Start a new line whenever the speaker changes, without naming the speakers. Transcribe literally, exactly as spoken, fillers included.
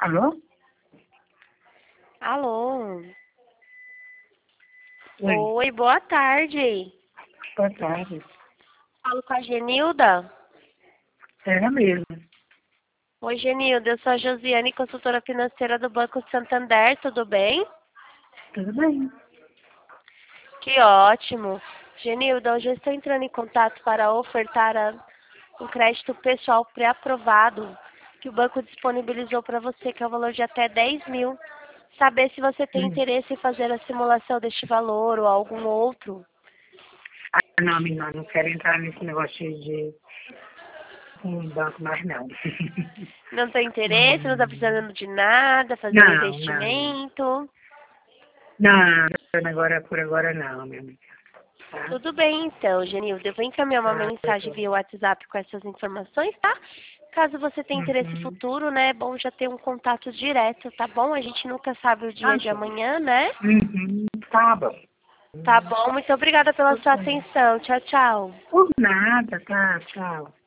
Alô?
Alô?
Oi,
Oi, boa tarde.
boa tarde.
Falo com a Genilda?
Era mesmo.
Oi, Genilda, eu sou a Josiane, consultora financeira do Banco Santander, tudo bem?
Tudo bem.
Que ótimo. Genilda, hoje eu estou entrando em contato para ofertar a- um crédito pessoal pré-aprovado que o banco disponibilizou para você, que é o valor de até dez mil. Saber se você tem
Hum.
interesse em fazer a simulação deste valor ou algum outro.
Ah, não, minha irmã, não quero entrar nesse negócio de um banco mais, não.
Não tem interesse, não está
Hum.
precisando de nada, fazer um
Não, não.
investimento.
Não, agora, por agora não, minha amiga. Tá?
Tudo bem, então, Genilda. Eu vou encaminhar uma
Tá, eu
mensagem
tô.
via WhatsApp com essas informações, tá? Caso você tenha interesse
Uhum.
futuro, né, é bom já ter um contato direto, tá bom? A gente nunca sabe o
Tá
dia de
bom.
amanhã, né?
Uhum. Tá bom.
Tá bom, muito obrigada pela
Tudo
sua
bem.
atenção. Tchau, tchau.
Por nada, tá? Tchau.